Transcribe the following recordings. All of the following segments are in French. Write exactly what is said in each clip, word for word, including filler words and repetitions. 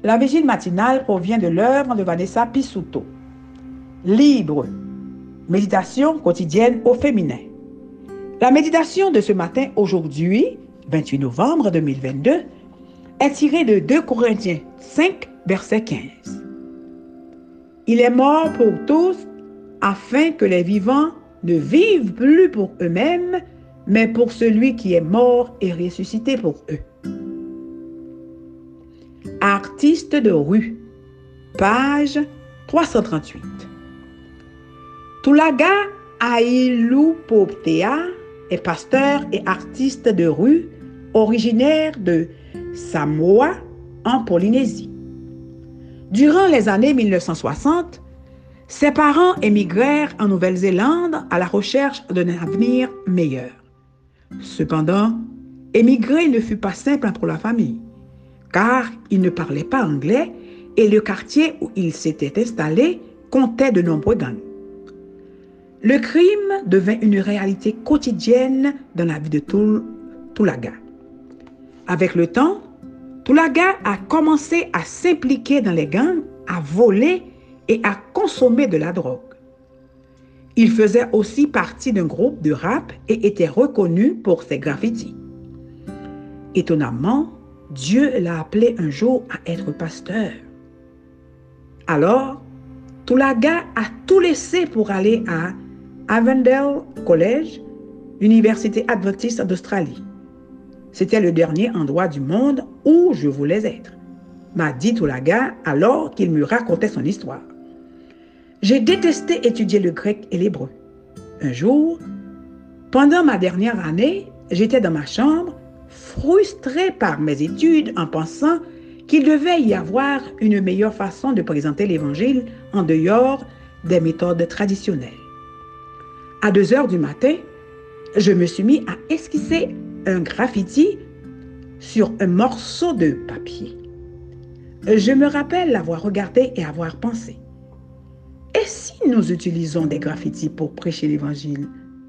La vigile matinale provient de l'œuvre de Vanessa Pissouto. Libre. Méditation quotidienne au féminin. La méditation de ce matin, aujourd'hui, vingt-huit novembre deux mille vingt-deux, est tirée de deux Corinthiens cinq, verset quinze. Il est mort pour tous, afin que les vivants ne vivent plus pour eux-mêmes, mais pour celui qui est mort et ressuscité pour eux. Artiste de rue, page trois cent trente-huit. Tulaga Ailou Poptea est pasteur et artiste de rue originaire de Samoa en Polynésie. Durant les années mille neuf cent soixante, ses parents émigrèrent en Nouvelle-Zélande à la recherche d'un avenir meilleur. Cependant, émigrer ne fut pas simple pour la famille, car ils ne parlaient pas anglais et le quartier où ils s'étaient installés comptait de nombreux gangs. Le crime devint une réalité quotidienne dans la vie de Tulaga. Avec le temps, Tulaga a commencé à s'impliquer dans les gangs, à voler et à consommer de la drogue. Il faisait aussi partie d'un groupe de rap et était reconnu pour ses graffitis. Étonnamment, Dieu l'a appelé un jour à être pasteur. Alors, Tulaga a tout laissé pour aller à Avondale College, l'université adventiste d'Australie. C'était le dernier endroit du monde où je voulais être, m'a dit Tulaga alors qu'il me racontait son histoire. J'ai détesté étudier le grec et l'hébreu. Un jour, pendant ma dernière année, j'étais dans ma chambre, frustré par mes études en pensant qu'il devait y avoir une meilleure façon de présenter l'Évangile en dehors des méthodes traditionnelles. À deux heures du matin, je me suis mis à esquisser un graffiti sur un morceau de papier. Je me rappelle l'avoir regardé et avoir pensé: et si nous utilisons des graffitis pour prêcher l'Évangile?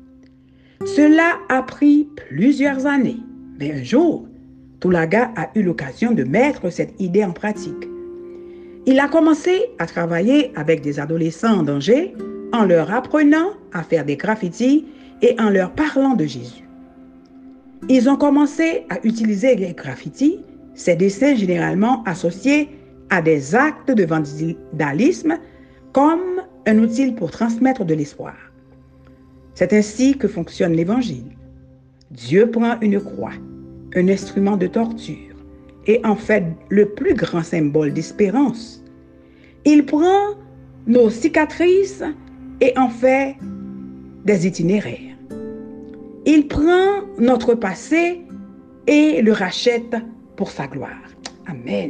Cela a pris plusieurs années, mais un jour, Tulaga a eu l'occasion de mettre cette idée en pratique. Il a commencé à travailler avec des adolescents en danger en leur apprenant à faire des graffitis et en leur parlant de Jésus. Ils ont commencé à utiliser les graffitis, ces dessins généralement associés à des actes de vandalisme, comme un outil pour transmettre de l'espoir. C'est ainsi que fonctionne l'Évangile. Dieu prend une croix, un instrument de torture, et en fait le plus grand symbole d'espérance. Il prend nos cicatrices et en fait des itinéraires. Il prend notre passé et le rachète pour sa gloire. Amen.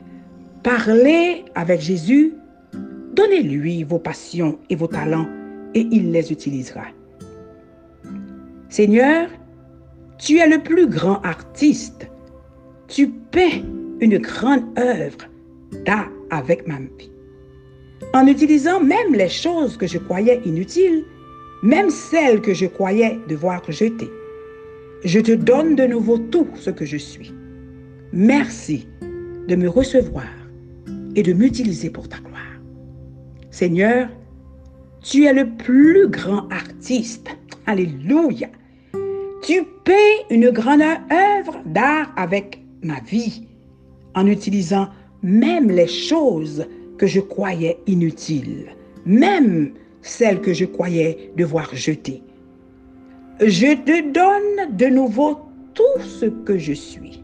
Parlez avec Jésus, donnez-lui vos passions et vos talents et il les utilisera. Seigneur, tu es le plus grand artiste. Tu peins une grande œuvre d'art avec ma vie. En utilisant même les choses que je croyais inutiles, même celles que je croyais devoir jeter, je te donne de nouveau tout ce que je suis. Merci de me recevoir et de m'utiliser pour ta gloire. Seigneur, tu es le plus grand artiste. Alléluia. Tu peins une grande œuvre d'art avec ma vie, en utilisant même les choses que je croyais inutiles, même celles que je croyais devoir jeter. Je te donne de nouveau tout ce que je suis.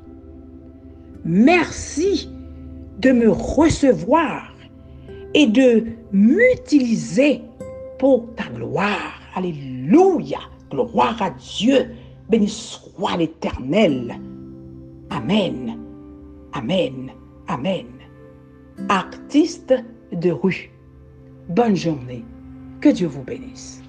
Merci de me recevoir et de m'utiliser pour ta gloire. Alléluia. Gloire à Dieu. Béni soit l'Éternel. Amen. Amen. Amen. Artiste de rue. Bonne journée. Que Dieu vous bénisse.